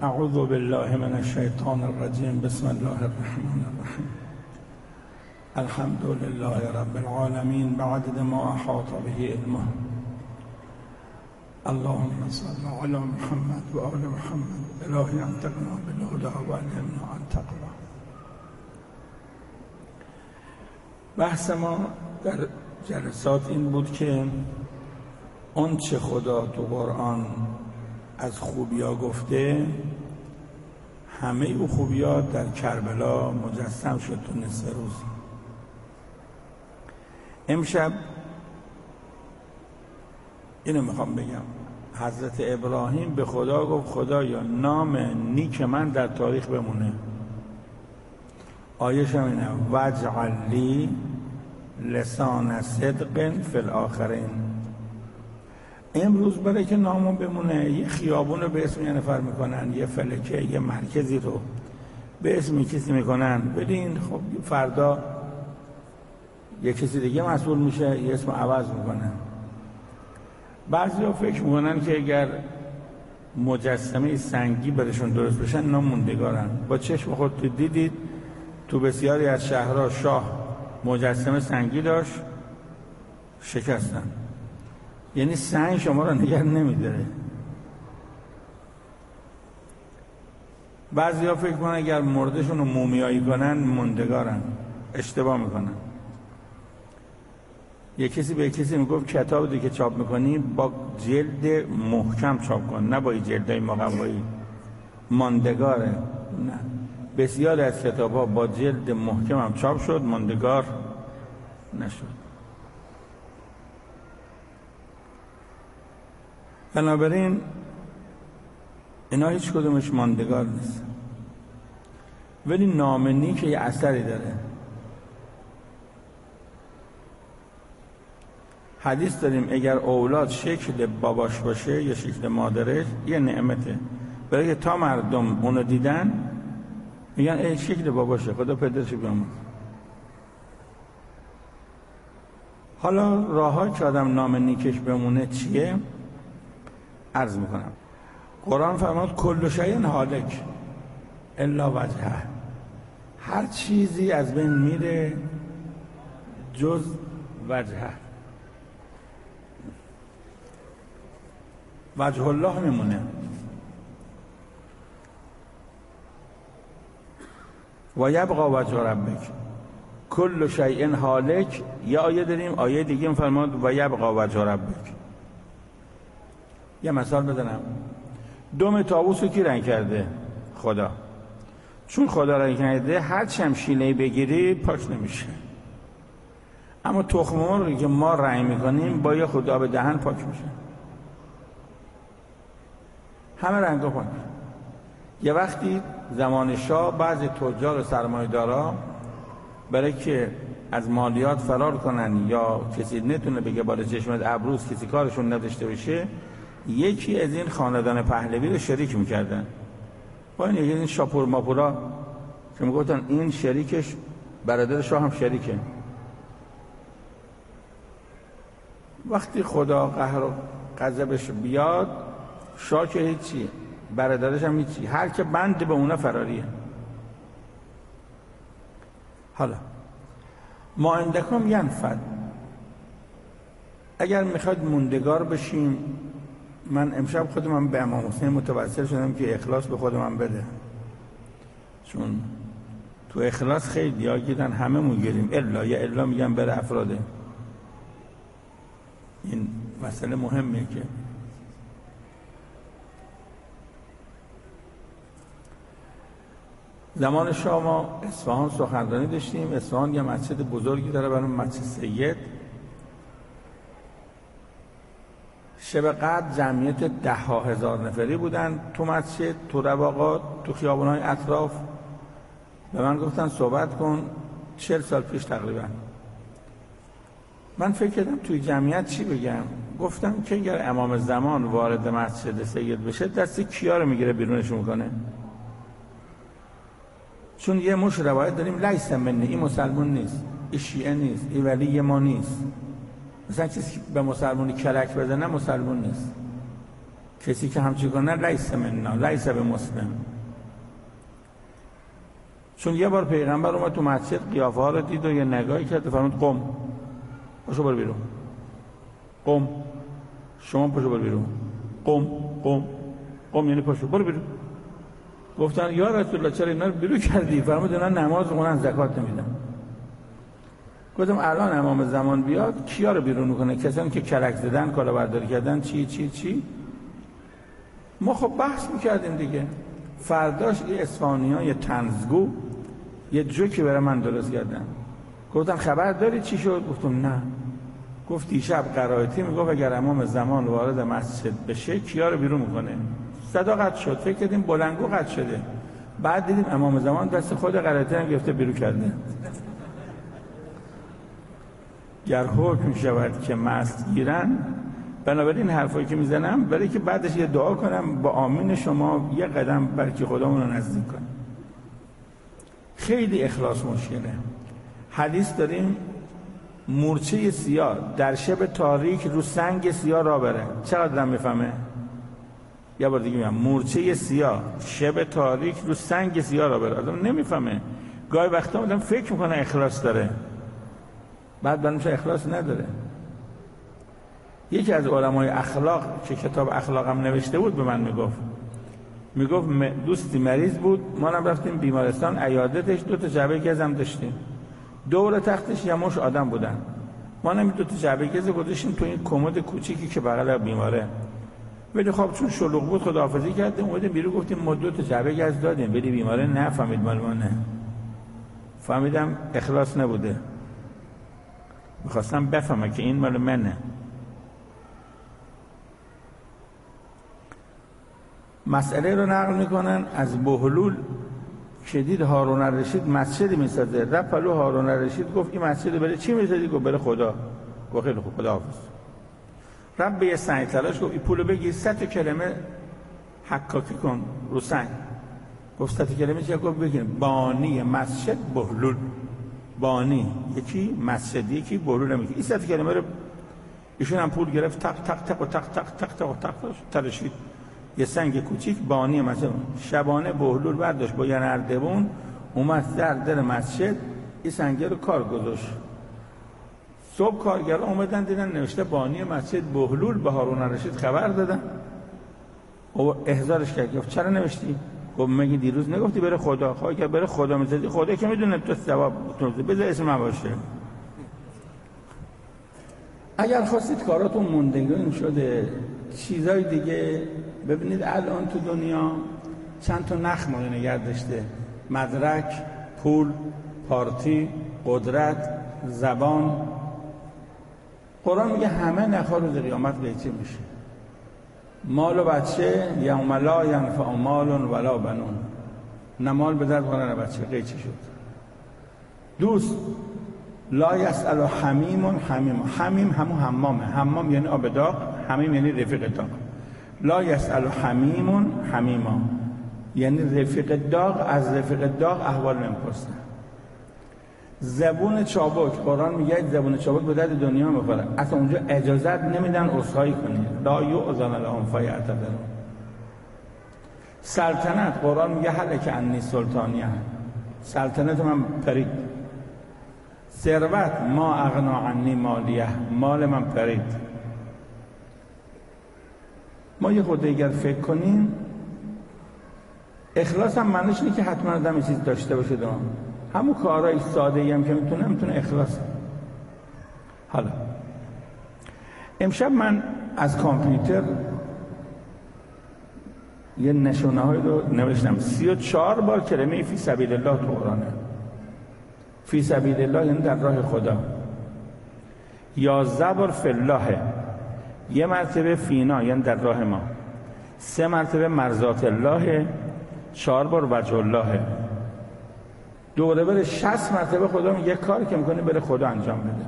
اعوذ بالله من الشیطان الرجیم. بسم الله الرحمن الرحیم. الحمد لله رب العالمین بعدد ما احاط به علمه. اللهم صل علی محمد و آل محمد. الهی انطقنا بالهدى و علمنا ان تقوا. بحث ما در جلسات این بود که اون چه خدا تو قرآن از خوبیا گفته، همه او خوبیا در کربلا مجسم شد تو نصف روز. امشب اینو میخوام بگم. حضرت ابراهیم به خدا گفت خدایا نام نیک من در تاریخ بمونه. آیه هم اینه واجعل لی لسان صدق فی الاخرین. امروز برای که نامون بمونه یه خیابون رو به اسم یه نفر میکنن، یه فلکه، یه مرکزی رو به اسم کسی میکنن. بدین خب فردا یه کسی دیگه مسئول میشه، یه اسم عوض میکنن. بعضی ها فکر میکنن که اگر مجسمه سنگی برشون درست بشن ناموندگارن. با چشم خود دیدید تو بسیاری از شهرها شاه مجسمه سنگی داشت، شکستن. یعنی سنگ شما رو نگه نمیداره. بعضی ها فکر کنن اگر مردشون رو مومیایی کنن موندگارن. اشتباه میکنن. یه کسی به کسی میگفت کتاب دیگه چاپ میکنی با جلد محکم چاپ کن، نه با جلدهای مقوایی. ماندگاره. نه، بسیار از کتاب ها با جلد محکم هم چاپ شد، ماندگار نشد. بنابراین اینا هیچ کدومش ماندگار نیست، ولی نام نیک یه اثری داره. حدیث داریم اگر اولاد شکل باباش باشه یا شکل مادرش یه نعمته، برای که تا مردم اونو دیدن میگن ای شکل باباشه، خدا پدرشو بیامرزه. حالا راه‌ها که آدم نام نیکش بمونه چیه؟ عرض میکنم. قرآن فرمود کل شیء هالک الا وجهه. هر چیزی از بین میره جز وجهه. وجه الله میمونه. و یبقى وجه ربک کل شیء هالک. یه آیه داریم، آیه دیگه میفرماد و یبقى وجه ربک. یه مثال بزنم. دم طاووس رو کی رنگ کرده؟ خدا. چون خدا رنگ کرده هر چم شیله‌ای بگیری پاک نمیشه. اما تخم مرغی که ما رنگ میکنیم با یه خود آب دهن پاک میشه. همه رنگا پاک. یه وقتی زمان شاه بعضی تجار و سرمایه‌دارا برای که از مالیات فرار کنن یا کسی نتونه بگه بالا چشمت ابروز کسی کارشون نداشته باشه، یکی از این خاندان پهلوی رو شریک میکردن با این شاپور ماپورا که میگفتن این شریکش برادر شاه هم شریکه. وقتی خدا قهر و غضبش بیاد شاه که هیچی، برادرش هم هیچی، هر که بند به اونا فراریه. حالا ما عندکم ینفد. اگر میخواد موندگار بشیم، من امشب خودم به امام حسین متوسل شدم که اخلاص به خودم بده، چون تو اخلاص خیلی ها گیرن، همه مون گیریم الا یا الا میگن بره افراده. این مسئله مهمه که زمان شاه ما اصفهان سخنرانی داشتیم. اصفهان یه مسجد بزرگی داره برای مسجد سید. شب قدر جمعیت 10,000 نفری بودن تو مسجد، تو رواقات، تو خیابان‌های اطراف. به من گفتن صحبت کن. 40 سال پیش تقریبا. من فکر کردم توی جمعیت چی بگم. گفتم که اگر امام زمان وارد مسجد سید بشه دست کیا رو میگیره بیرونش میکنه. چون یه مش روایت داریم لیس منی، این مسلمان نیست، این شیعه نیست، این ولی ما نیست. مثلا کسی به مسلمانی کلک بزنه مسلمان نیست. کسی که همچی کنه لیس منا، لیس به مسلم. چون یه بار پیغمبر اومد تو مسجد، قیافه ها رو دید و یه نگاهی کرد و فرمود قم، پاشو برو بیرون. قم، شما پاشو برو بیرون. قم قم قم یعنی پاشو برو بیرون. گفتن یا رسول الله چرا اینا رو بیرون کردی؟ فرمود اینا نماز خونن، زکات نمیدن. گفتم الان امام زمان بیاد کیا رو بیرون میکنه؟ کسانی که کلک زدن، کلاهبرداری کردن، چی. ما خب بحث میکردیم دیگه. فرداش یه اصفهانی‌ها، یه طنزگو، یه جوکی برای من درست کردن. گفتن خبر داری چی شد؟ گفتم نه. گفت دیشب قرائتی میگفت اگر امام زمان وارد مسجد بشه کیا رو بیرون میکنه؟ صدا قطع شد. فکر کردیم بلنگو قطع شده. بعد دیدیم امام زمان دست خود قرائتی هم گرفته بیرون کرده. گر حکم شود که مست گیرن، بنابراین حرفایی که میزنم برای که بعدش یه دعا کنم با آمین شما یه قدم بلکه خدامون رو نزدیک کنیم. خیلی اخلاص مشکله. حدیث داریم مورچه سیاه در شب تاریک رو سنگ سیاه را بره. چقدر هم میفهمه؟ یه بار دیگه میگم مورچه سیاه شب تاریک رو سنگ سیاه را بره. آدم نمیفهمه. گاهی وقتا آدم فکر میکنه اخلاص داره، بعد برمیشه اخلاص نداره. یکی از علمای اخلاق که کتاب اخلاقم نوشته بود به من میگفت دوستی مریض بود، ما هم رفتیم بیمارستان عیادتش، 2 جعبه گزم داشتیم، دور تختش یه مش آدم بودن. ما هم 2 جعبه گز گذاشتیم تو این کمد کوچیکی که بغل بیماره. ولی خب چون شلوغ بود خداحافظی کردیم، اومدیم بیرون گفتیم ما 2 جعبه گز دادیم، ولی بیماره نفهمید مال ما نه. فهمیدم اخلاص نبوده. میخواستم بفهمه که این مال منه. مسئله رو نقل میکنن از بهلول که دید هارون الرشید مسجدی میسازه، رفت پلو هارون الرشید گفت این مسجد برای چی میسازی؟ گفت برای خدا. گفت خیلی خوب، خداحافظ. رفت به یه سنگ تلاش گفت این پولو بگیر 100 کلمه حکاکی کن رو سنگ. گفت 100 کلمه چیه؟ گفت بگیر بانی مسجد بهلول. بانی یکی، مسجد یکی، بهلول هم یکی. این 100 کلمه رو ایشون هم پول گرفت، تق تق تق و تق تق تق تق و تق تراشید. یه سنگ کوچیک بانی مسجد. شبانه بهلول برداشت با یه نردبون اومد در در مسجد این سنگ رو کار گذاشت. صبح کارگران اومدن دیدن نوشته بانی مسجد بهلول. به هارون الرشید خبر دادن و احضارش کرد. گفت چرا نوشتی؟ گفت مگه دیروز نگفتی بره خدا؟ خواهی که بره خدا میزدی، خدا که میدونه تو ثواب میتونه بذار اسم من باشه. اگر خواستید کاراتون موندگار شده چیزای دیگه، ببینید الان تو دنیا چند تا نخ ما نگه داشته: مدرک، پول، پارتی، قدرت، زبان. قرآن میگه همه نخ‌ها روز قیامت قیچی میشه. مال و بچه یوم لا ینفع مال ولا بنون. نه مال به درد خورد نه بچه، قیچی شد. دوست لا یسأل حمیم حمیم. حمیم همون حمامه. حمام یعنی آب داغ، حمیم یعنی رفیق داغ. لا یسأل حمیم حمیما یعنی رفیق داغ از رفیق داغ احوال نمیپرسه. زبون چابک، قرآن میگه زبون چابک به درد دنیا میخوره، اصلا اونجا اجازت نمیدن عذرخواهی کنی. لا یؤذن لهم فیعتذرون. سلطنت، قرآن میگه هلک عنی سلطانیه، سلطنت من پرید. ثروت، ما اغنا عنی مالیه، مال من پرید. ما یه خود اگر فکر کنیم اخلاص هم معنیش اینه که حتما آدم یه چیز داشته باشه. همون کارهای ساده ای هم که میتونه اخلاص. حالا امشب من از کامپیوتر یه نشونه های رو نوشتم. 34 بار کلمه فی سبیل الله تو قرآنه. فی سبیل الله یعنی در راه خدا. 11 بار فی الله، یه مرتبه فینا یعنی در راه ما، 3 مرتبه مرضات الله، 4 بار وجه الله. دوره بره 60 مرتبه خدا میگه کاری که میکنه بره خدا انجام بده.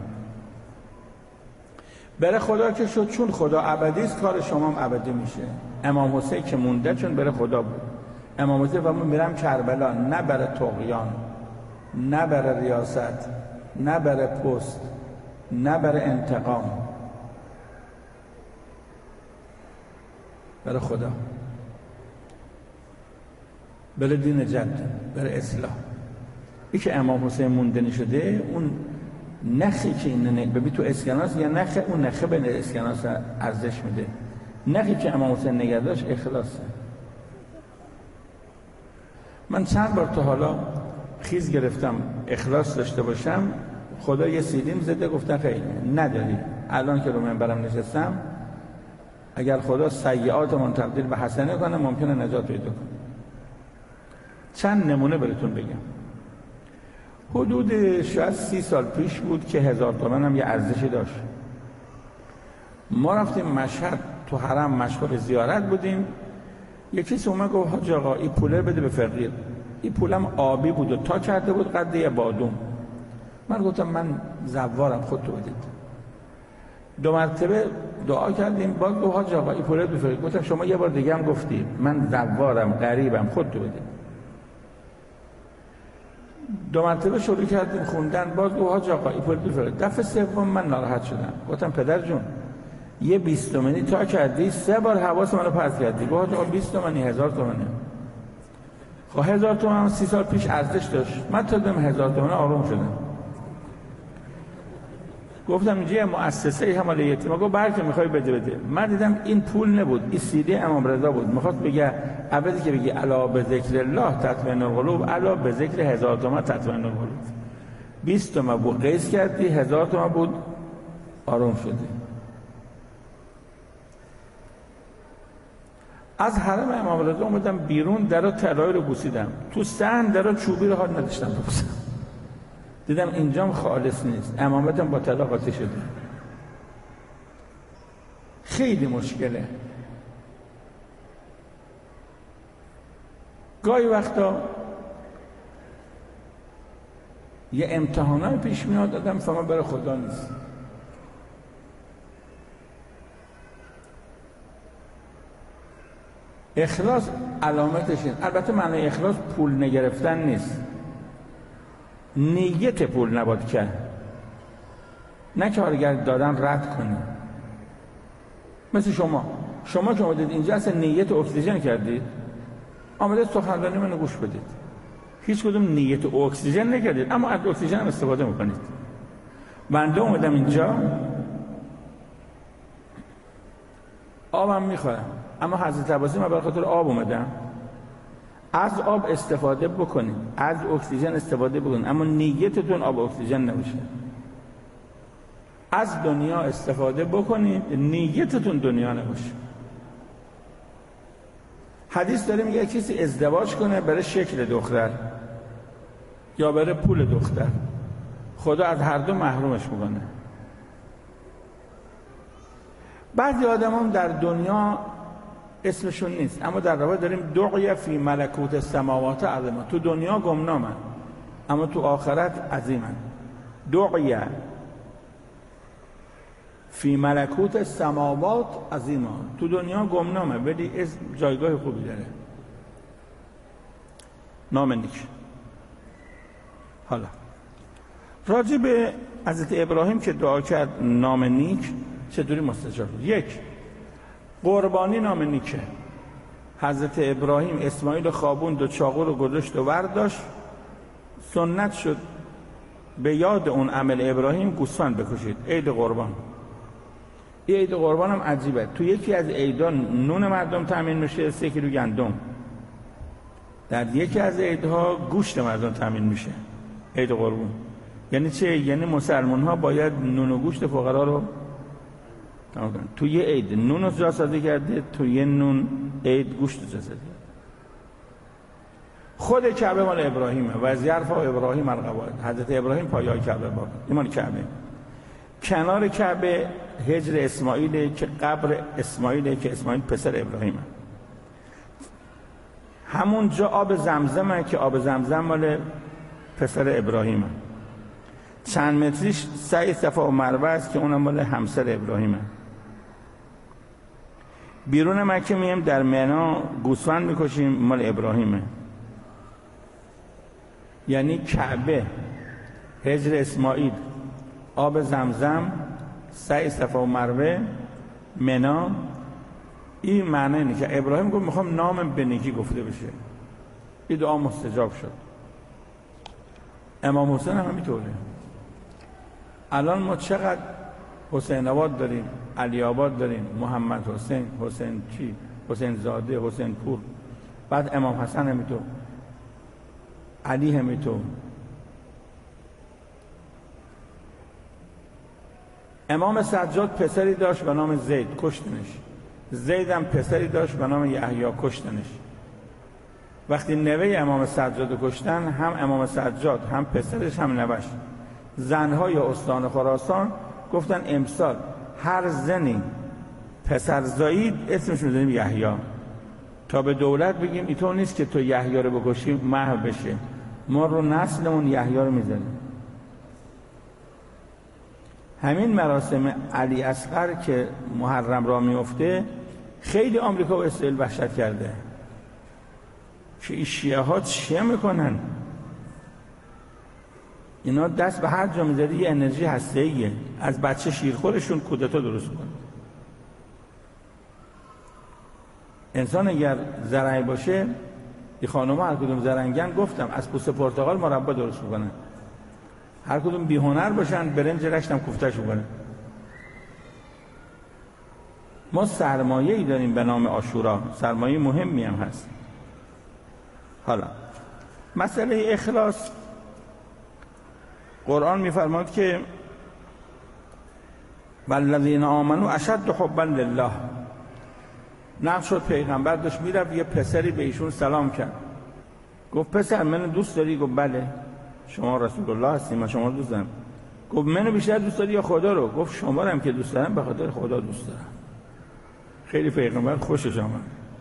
بره خدا که شد، چون خدا ابدی است کار شما هم ابدی میشه. امام حسین که مونده چون بره خدا بود. امام حسین فرمود میرم کربلا، نه بره طغیان، نه بره ریاست، نه بره پست، نه بره انتقام. برای خدا، برای دین جد، برای اصلاح. این که امام حسین موندنی شده، اون نخی که این ببین تو اسکناس یا نخ، اون نخه به اسکناس ارزش میده. نخی که امام حسین نگه داشت اخلاصه. من چند بار تا حالا خیز گرفتم اخلاص داشته باشم، خدا یه سیدیم زده گفتن خیلی نداری. الان که رو منبرم نشستم، اگر خدا سیئاتمون تبدیل به حسنه کنه ممکنه نجات پیدا کنه. چند نمونه براتون بگم. حدود شاید 30 سال پیش بود که 1000 تومان هم یه ارزشی داشت. ما رفتیم مشهد، تو حرم مشغول زیارت بودیم. یکی کسی اومد گفت حاج آقا این پوله بده به فقیر. این پولم آبی بود و تا کرده بود قد یه بادوم. من گفتم من زوارم، خودتو بدید. 2 مرتبه دعا کردیم، بعد گفت حاج آقا این پوله بده به فقیر. گفتم شما یه بار دیگه هم گفتی من زوارم، غریبم، خودتو بدید. 2 مرتبه شروع کردیم خوندن، باز گفت حاج آقا این پول بفرست. دفعه سوم من ناراحت شدم، گفتم پدر جون یه 20 تومانی تا کردی، 3 بار حواس منو پرت کردی. گفت حاج آقا 20 تومانی 1000 تومانه. خب 1000 تومان 30 سال پیش ارزش داشت. من تا دم 1000 تومان آروم شدم. گفتم اینجا یه مؤسسه حمل یتیم. گفت برکه میخوای بده. من دیدم این پول نبود، این سیدی امام رضا بود. میخواست بگه عوضی که بگی الا به ذکر الله تطمئن القلوب، الا به ذکر 1000 تومان تطمئن القلوب. 20 تومان بود قیس کردی، 1000 تومان بود آروم شدی. از حرم امام رضا اومدم بیرون، درا طلایی رو بوسیدم. تو صحن درا چوبی رو حال نداشتم ببوسم. دیدم اینجام خالص نیست، امامتم با طلا قاطی شده. خیلی مشکله. گاهی وقتا یه امتحانای پیش میاد، آدم فهمه برای خدا نیست. اخلاص علامتش این. البته معنی اخلاص پول نگرفتن نیست، نیت پول نباید کرد، نه کارگر دادن رد کنی. مثل شما که آمدید اینجا اصلا نیت اکسیژن کردید، آمدید سخنرانی منو گوش بدید، هیچ کدوم نیت اکسیژن نکردید، اما از اکسیژن هم استفاده میکنید. بنده اومدم اینجا آبم میخورم، اما حضرت عباسی من برای خاطر آب اومدم. از آب استفاده بکنید، از اکسیژن استفاده بکنید، اما نیتتون آب اکسیژن نباشه. از دنیا استفاده بکنید، نیتتون دنیا نباشه. حدیث داره میگه کسی ازدواج کنه برای شکل دختر یا برای پول دختر، خدا از هر دو محرومش میکنه. بعضی آدم هم در دنیا اسمشون نیست، اما در واقع داریم دعی فی ملکوت السماوات عظیما. تو دنیا گمنامن اما تو آخرت عظیمن. دعی فی ملکوت السماوات عظیما، تو دنیا گمنامه ولی اسم جایگاه خوبی داره، نام نیک. حالا راجع به حضرت ابراهیم که دعا کرد نام نیک چطوری مستجاب بود؟ 1 قربانی نام نیکه. حضرت ابراهیم اسماعیل خوابوند و چاقو رو گذاشت و برداشت، سنت شد به یاد اون عمل ابراهیم گوسفند بکشید، عید قربان. این عید قربان هم عجیبه، تو یکی از عیدان نون مردم تامین میشه، 3 کیلو گندم. در یکی از عیدها گوشت مردم تامین میشه، عید قربان. یعنی چه؟ یعنی مسلمان ها باید نون و گوشت فقرا رو تو یه عید نون رو جاسازی کرده، تو یه نون عید گوشت رو جاسازی کرده. خود کعبه مال ابراهیمه و از یرفع ابراهیم القواعد. حضرت ابراهیم پایه‌های کعبه بود، این مال کعبه. کنار کعبه حجر اسماعیله که قبر اسماعیله که اسماعیل پسر ابراهیمه. همونجا آب زمزمه که آب زمزم مال پسر ابراهیمه. چند متریش سعی صفا و مروه است که اونم مال همسر ابراهیمه. بیرون مکه میم در منا گوسفند میکشیم، مال ابراهیمه. یعنی کعبه، حجر اسماعیل، آب زمزم، سعی صفا و مروه، منا این معنی اینه که ابراهیم گفت میخوام نامم به نیکی گفته بشه، این دعا مستجاب شد. امام حسین هم همینطوره. الان ما چقدر حسین آباد داریم، علی آباد داریم، محمد حسین، حسین چی، حسین زاده، حسین پور، بعد امام حسن همینطور، علی همینطور. امام سجاد پسری داشت به نام زید، کشتنش. زید هم پسری داشت به نام یحیی، کشتنش. وقتی نوه امام سجاد کشتن، هم امام سجاد هم پسرش هم نوش، زنهای استان خراسان گفتن امسال هر زنی پسر زایید اسمش میذاریم یحیی، تا به دولت بگیم اینطور نیست که تو یحیی رو بکشی محو بشه، ما رو نسلمون یحیی رو میذاریم. همین مراسم علی اصغر که محرم را میفته خیلی آمریکا و اسرائیل وحشت کرده که این شیعه ها چیه میکنن، اینا دست به هر جا میذاره یه انرژی هسته‌ایه، از بچه شیرخورشون کودتا درست کنه. انسان اگر زرعی باشه، این خانوما هر کدوم زرنگن، گفتم از پوست پرتقال مربا درست میکنن، هر کدوم بی هنر باشن برنج رشت هم کوفته‌اش میکنن. ما سرمایه‌ای داریم به نام عاشورا، سرمایه مهمی هم هست. حالا مسئله اخلاص، قرآن میفرماد که والذین آمنوا اشد حبا لله. نقل شد پیغمبر داشت میرفت، یه پسری به ایشون سلام کرد، گفت پسر منو دوست داری؟ گفت بله. شما رسول الله هستیم، من شما رو دوست دارم. گفت منو بیشتر دوست داری یا خدا رو؟ گفت شما رو هم که دوست دارم به خاطر خدا دوست دارم. خیلی پیغمبر خوشش آمد.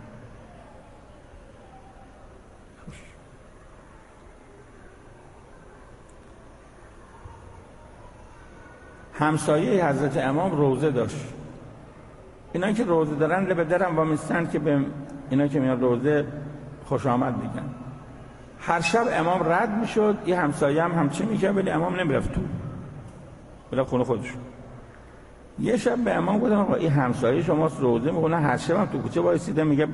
همسایه حضرت امام روزه داشت. اینا که روزه دارن لب درم وامیستن که به اینا که میان روزه خوش آمد میگن. هر شب امام رد میشد، یه همسایه هم همچین میکرد، ولی امام نمیرفت تو، بلا خونه خودشون. یه شب به امام گفتم آقا این همسایه شماست روزه میکنه، هر شب هم تو کوچه وایسیده میگه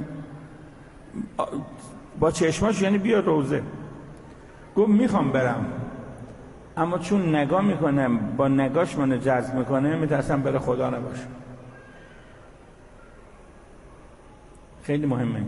با چشماش یعنی بیا روزه. گفت میخوام برم، اما چون نگاه میکنم با نگاش منو جذب میکنه میترسم بره خدا نباشه. خیلی مهمه.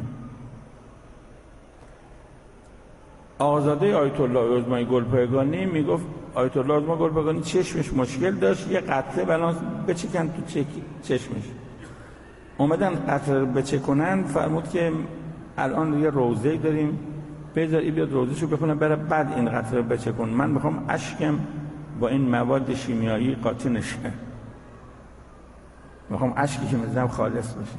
آقازاده آیت الله عظمای گلپایگانی میگفت آیت الله عظمای گلپایگانی چشمش مشکل داشت، یه قطره بلانس بچکن تو چشمش. اومدن قطره رو بچکنن، فرمود که الان یه روزه داریم، بذار این بیاد روزهشو بخونه بره بعد این قطره رو بچکن، من میخوام اشکم با این مواد شیمیایی قاطی نشه، میخوام اشکی که میزنم خالص بشه.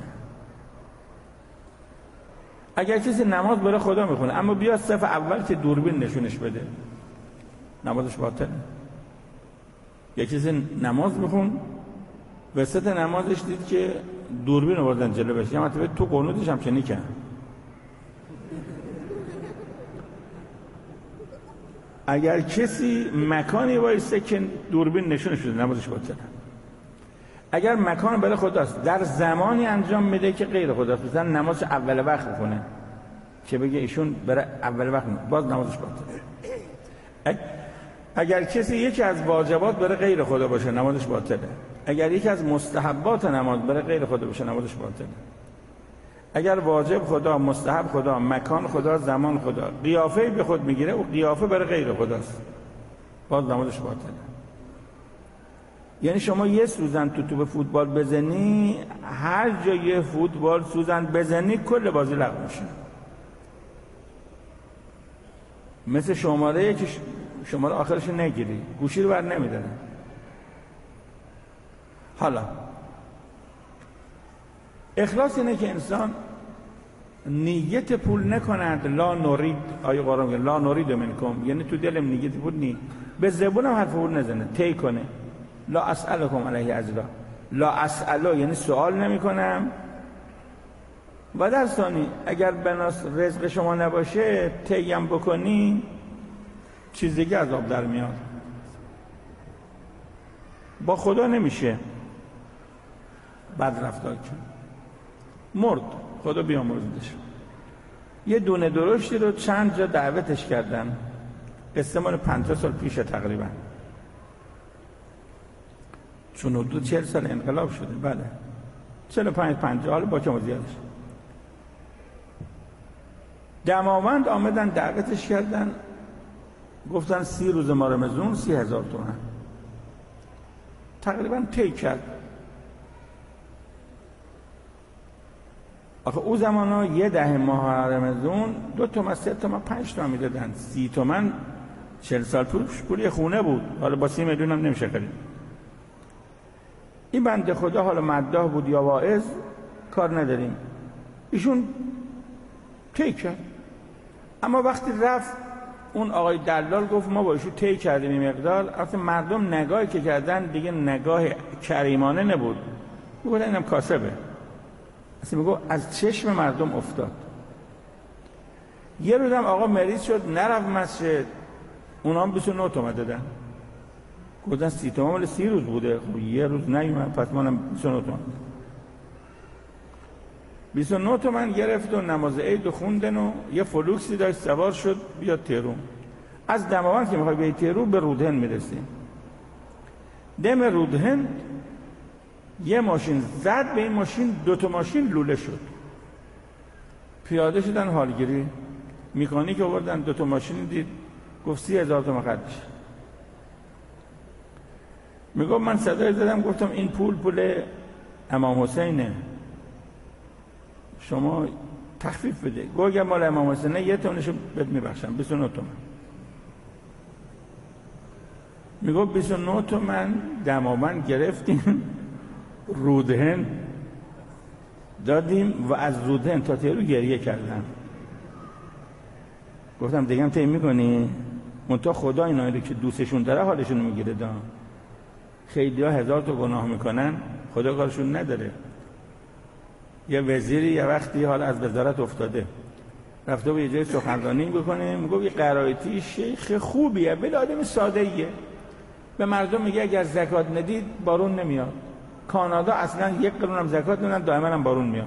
اگر کسی نماز برای خدا میخونه اما بیا صف اول که دوربین نشونش بده، نمازش باطله. یک کسی نماز میخون وسط نمازش دید که دوربین رو بردن جلو بشه، یا مثلا تو قنوتش هم چنین کرد. اگر کسی مکانی وایسته که دوربین نشونش بده نمازش باطله. اگر مکان برای خداست در زمانی انجام میده که غیر خداست، مثلا نمازش اول وقت بخونه که بگه ایشون برای اول وقت باز نمازش باطله. اگر کسی یکی از واجبات برای غیر خدا باشه نمازش باطله. اگر یکی از مستحبات نماز برای غیر خدا باشه نمازش باطله. اگر واجب خدا، مستحب خدا، مکان خدا، زمان خدا، قیافه به خود میگیره و قیافه برای غیر خداست، باز نمازش باطله. یعنی شما یه سوزن تو توپ فوتبال بزنی، هر جا یه فوتبال سوزن بزنی کل بازی لغو میشه. مثل شماره که شماره آخرش نگیری، گوشی رو بر نمیداره. حالا اخلاص اینه که انسان نیت پول نکند. لا نرید، آیه قرآن میگه لا نرید منکم، یعنی تو دلم نیت پول نی، به زبونم حرف پول نزنه، طی کنه. لا اسألکم علیه اجرا، لا اسألو یعنی سوال نمی کنم. و در ثانی اگر بناس رزق شما نباشه طیم بکنی چیز دیگه از آب در میاد. با خدا نمیشه بد رفتار کن. مرد، خدا بیامرزدش. یه دونه درشتی رو چند جا دعوتش کردن، قصه مال 50 سال پیشه تقریبا، چون حدود 40 سال انقلاب شده. بله 45-50، حالا با کم و زیادش. دماوند آمدن دعوتش کردن، گفتن 30 روز ماه رمضان 30,000 تومان. تقریبا طی کرد. آخه او زمانا 10 ماه رمضان 2 تومن 3 تومن 5 تومن میدادن. 30 تومن 40 سال پول خونه بود، حالا با 30 میلیون هم نمیشه خرید. این بنده خدا حالا مداح بود یا واعظ کار نداریم، ایشون طی کرد. اما وقتی رفت اون آقای دلال گفت ما با ایشون طی کردیم این مقدار، البته مردم نگاهی که کردن دیگه نگاه کریمانه نبود، میگفتن اینم کاسبه، اصلا میگو از چشم مردم افتاد. یه روزم آقا مریض شد نرفت مسجد، اونا هم 29 تومن دادن، گفتن 30 تومن ولی 30 روز بوده، خب یه روز نیومد پس منم 29 تومن. 29 تومن گرفت و نماز عید خوندن و یه فلوکسی داشت سوار شد بیاد تهرون. از دماوند که میخوای بیای تهرون به رودهن میرسیم. دم رودهن یه ماشین زد به این ماشین، 2 تا ماشین لوله شد. پیاده شدن حالگیری، مکانیک آوردن، 2 تا ماشین دید، گفت 30,000 تومان خرجش. میگم من صدای زدم گفتم این پول امام حسینه، شما تخفیف بده. گویا مال امام حسینه یه تونشو بهت میبخشم، 29 تومن. میگم 29 تومن دماوند گرفتیم رودهن دادیم و از رودهن تا تهرون گریه کردم. گفتم دیگه هم طی میکنی؟ منتها خدا اینایی که دوستشون داره حالشون میگیره. خیلی ها 1000 تا گناه میکنن، خدا کارشون نداره. یه وزیری یه وقتی حالا از وزارت افتاده، رفته به یه جای سخنرانی بکنه، میگه یه قرائتی شیخ خوبیه ولی آدم ساده ایه، به مردم میگه اگر زکات ندید بارون نمیاد. کانادا اصلا 1 قرون هم زکات نمیدن، دائما هم بارون میاد.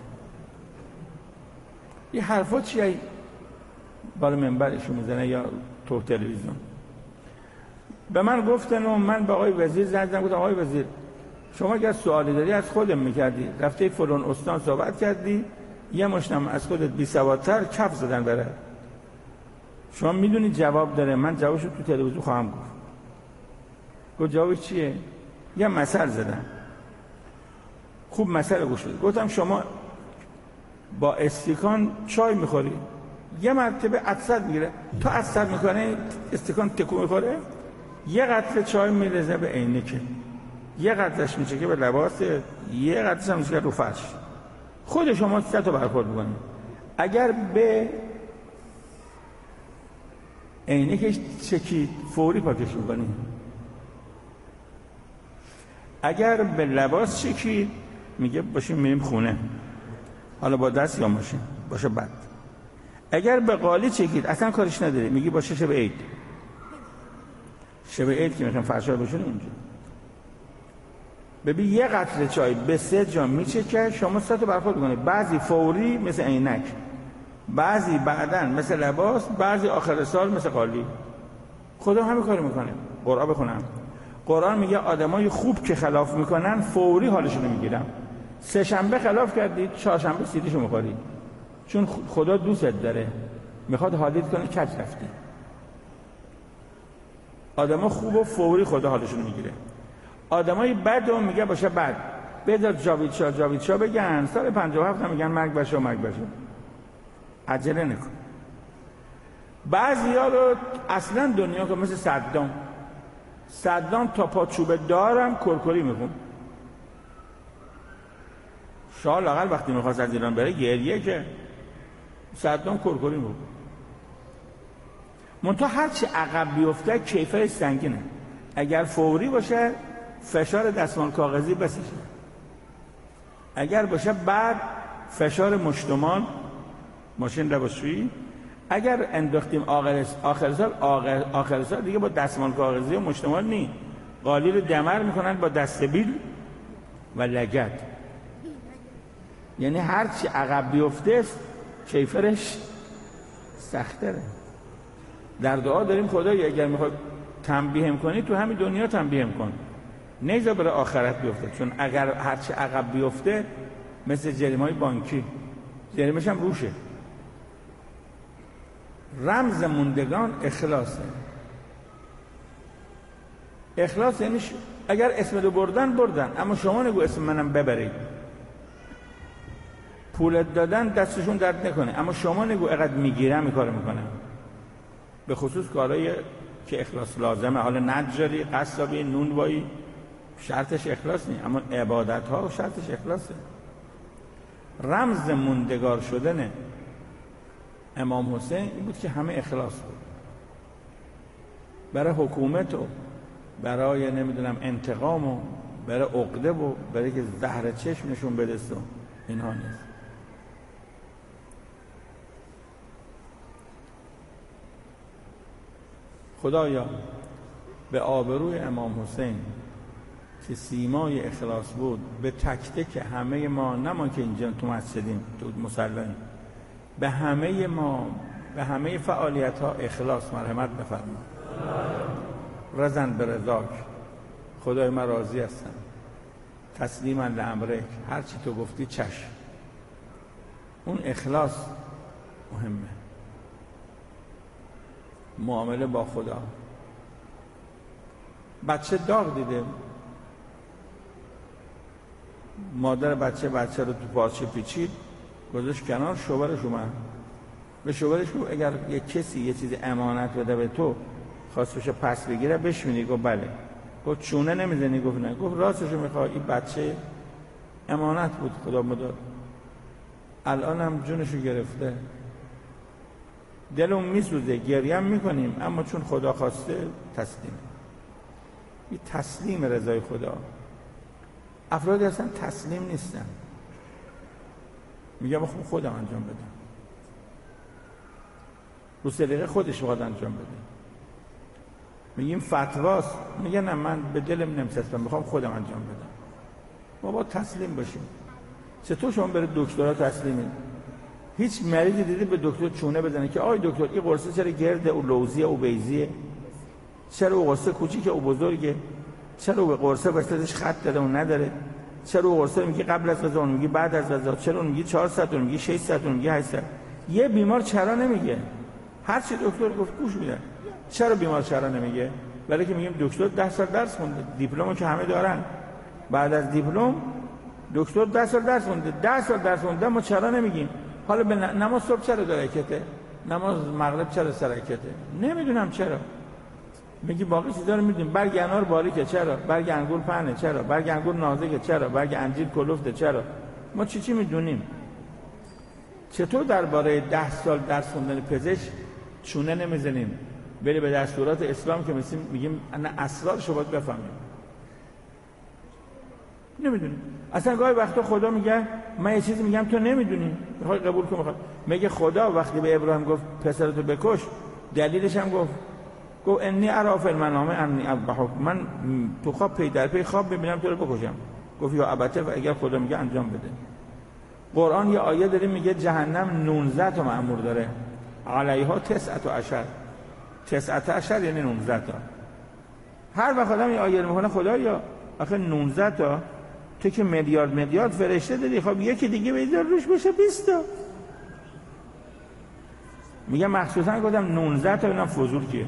این حرفا چیه بالا منبرشون میزنه یا تو تلویزیون؟ به من گفتن و من به آقای وزیر زنگ زدم، گفتم آقای وزیر شما اگر سوالی داری از خودم میکردی، رفته فلان استان صحبت کردی، یه مشتم از خودت بی سوادتر کف زدن بره. شما میدونی جواب داره، من جوابشو تو تلویزیون خواهم گفت. گفت جوابش چیه؟ یه مثل زدم. خوب مثل گوش بده. گفتم شما با استکان چای میخوری، یه مرتبه عطست میگیره، تا عطست میکنه استکان تکون میخوره، یه قطره چای میرزه به عینکه، یه قطرهش میچکه به لباس، یه قطرهش هم میچکه رو فرش. خود شما 3 تا برخورد میکنید. اگر به عینکش چکید فوری پاکش میکنید، اگر به لباس چکید میگه باشیم میریم خونه، حالا با دست یا ماشین باشه بد. اگر به قالی چکید اصلا کارش نداره، میگی باشه شب عید. شب عید که میخوایم فرشا بشون اونجا. ببین یه قطره چای به 3 جا میچکه، شما 3 تا برخورد کنید، بعضی فوری مثل عینک، بعضی بعدن مثل لباس، بعضی آخر سال مثل قالی. خدا همین کارو میکنه. قرآن بخونم، قرآن میگه آدمای خوب که خلاف میکنن فوری حالشون رو میگیرن. 3 شنبه خلاف کردید، 4 شنبه سیدیشو میخورید، چون خدا دوستت داره، میخواد حالیت کنه کج رفتی. آدما خوب و فوری خدا حالشون میگیره. آدمای بد رو میگه باشه بد، بذار جاوید شاه بگن سال 57 هم میگن مرگ بشه. عجله نکن. بعضیا رو اصلا دنیا که مثل صدام تا پا چوبه دارم کرکری میخون. شاه لااقل وقتی میخواست از ایران بره گریه که صدام کرکری میخون. منتها هرچی عقب بیفته کیفر سنگینه. اگر فوری باشه فشار دستمال کاغذی بسیشه، اگر باشه بعد فشار مشتمان ماشین لباسشویی، اگر انداختیم آخر سال دیگه با دستمال کاغذی و مشتمال نی، قالی رو دمر میکنن با دستبیل و لگد. یعنی هر چی عقب بیفته کیفرش سخت‌تره. در دعا داریم خدایا اگر میخوای تنبیهم کنی تو همین دنیا تنبیهم کن، نیزا برای آخرت بیفته، چون اگر هر چی عقب بیفته مثل جریمه‌های بانکی جریمه‌ش هم روشه. رمز موندگان اخلاصه. اخلاص یعنی اگر اسم رو بردن اما شما نگو اسم منم ببرید. پولت دادن دستشون درد نکنه اما شما نگو اقدر میگیرم این کارو میکنم. به خصوص کارهایی که اخلاص لازمه، حالا نجاری، قصابی، نونوایی شرطش اخلاص نیست، اما عبادت ها شرطش اخلاصه. رمز موندگار شدن امام حسین این بود که همه اخلاص بود، برای حکومت و برای نمیدونم انتقام و برای عقده و برای که زهر چشم نشون بدست و اینها نیست. خدایا به آبروی امام حسین که سیمای اخلاص بود به تک تک همه ما، نه ما که اینجا تو مسجدیم تو مسلمیم، به همه ما به همه فعالیت ها اخلاص مرحمت بفرما. رضن به رضاک، خدای من راضی هستم، تسلیما لامرک، هر چی تو گفتی چشم. اون اخلاص مهمه. معامله با خدا. بچه داغ دیده، مادر بچه رو تو پارچه پیچید گذاشت کنار، شوهرش اومد به شوهرش گفت اگر یک کسی یه چیز امانت بده به تو خواست بشه پس بگیره بشونی؟ گفت بله. گفت چونه نمیزنی؟ گفت نه. گفت راستشو میخوای، این بچه امانت بود خدا مداد، الان هم جونشو گرفته، دلم میسوزه، گریه هم میکنیم، اما چون خدا خواسته تسلیم. این تسلیم رضای خدا. افرادی اصلا تسلیم نیستن، میگم خب خودم انجام بدم، رو سلیقه خودش باید انجام بده. میگیم فتواست، میگه نه من به دلم نمیچسبم، میخوام خودم انجام بدم. ما باید تسلیم باشیم. چطور شما برید دکترها تسلیمید؟ هیچ مریضی دیدی به دکتر چونه بزنه که آی دکتر این قرصه چرا گرده، او لوزیه، او بیزیه، چرا او قرصه کوچیکه او بزرگه، چرا او قرصه وسطش خط داره اون نداره، چرا او قرصه میگی قبل از غذا، اون میگی بعد از غذا، چرا اون میگی 400، اون میگی 600، اون میگی 800. یه بیمار چرا نمیگه؟ هر چی دکتر گفت گوش میده. چرا بیمار چرا نمیگه؟ برای که میگیم دکتر 10 سال درس خونده، دیپلمو که همه دارن، بعد از دیپلم دکتر 10 سال درس خونده، 10 سال درس خونده، ما چرا نمیگیم؟ حالا به نماز صبح چرا درکته؟ نماز مغرب چرا سرکته؟ نمیدونم چرا. میگی باقی چیزا رو میدونیم. برگ انار باریکه، چرا؟ برگ انگور پهنه، چرا؟ برگ انگور نازکه، چرا؟ برگ انجیر کلفته، چرا؟ ما چی میدونیم؟ چطور درباره 10 سال درس خوندن پزشک چونه نمیزنیم؟ بری به دستورات اسلام که میگیم انا اسرارشو باید بفهمیم. نمیدونیم. اصلا گاهی وقتا خدا میگه من یه چیزی میگم تو نمیدونی، میخوای قبول کن. میگه خدا وقتی به ابراهیم گفت پسرتو بکش، دلیلش هم گفت انی اری فی المنام انی اذبحک، من تو خواب پی در پی خواب میبینم تو رو بکشم. گفت یا ابته، و اگر خدا میگه انجام بده. قرآن یه آیه داره میگه جهنم 19 تا مأمور داره، علیها 19. 19 یعنی 19 تا. هر وقت آدم یه آیه میخونه خدایا آخه 19 تا تو که میلیارد فرشته داری، خب یکی دیگه بذار روش بشه 20 تا. میگه مخصوصا گفتم 19 تا اینا فضول کیه؟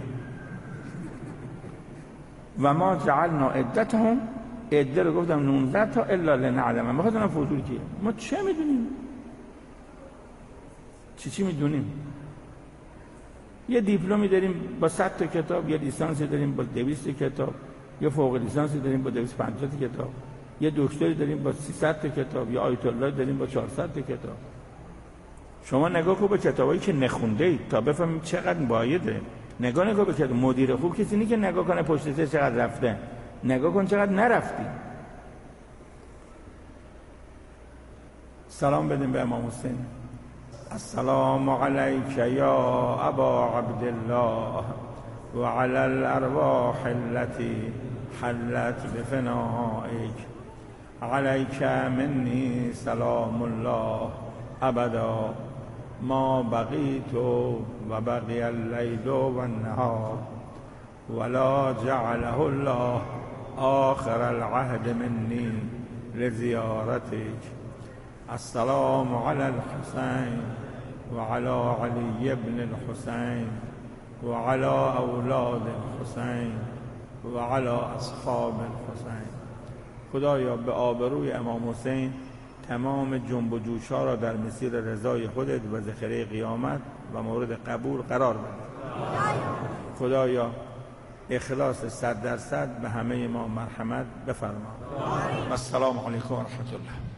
و ما جعلنا عدتهم، عده رو گفتم 19 تا الا لنعلم، میخواد اینا فضول کیه؟ ما چه میدونیم؟ چی میدونیم؟ یه دیپلمی داریم با 100 تا کتاب، یه لیسانسی داریم با 200 کتاب، یه فوق لیسانسی داریم با 250 کتاب، یه دکتری داریم با 300 تا کتاب، یه آیت الله داریم با 400 تا کتاب. شما نگاه کن به کتابایی که نخونده اید تا بفهمیم چقدر بایده. نگاه به کتاب. مدیر خوب کسی نیست که نگاه کنه پشت سر چقدر رفته، نگاه کن چقدر نرفتی. سلام بدیم به امام حسین. السلام علیک یا ابا عبدالله و علی الارواح التي حلت بفنائک علیک منی سلام الله ابدا ما بقیت و بقی اللیل و النهار ولا جعله الله آخر العهد منی لزیارتک. السلام علی الحسین و علی علی بن الحسین و علی اولاد الحسین و علی اصحاب الحسین. خدایا به آبروی امام حسین تمام جنب و جوش‌ها را در مسیر رضای خودت و ذخیره قیامت و مورد قبول قرار بده. خدایا اخلاص 100% به همه ما مرحمت بفرما. و السلام علیکم و رحمت الله.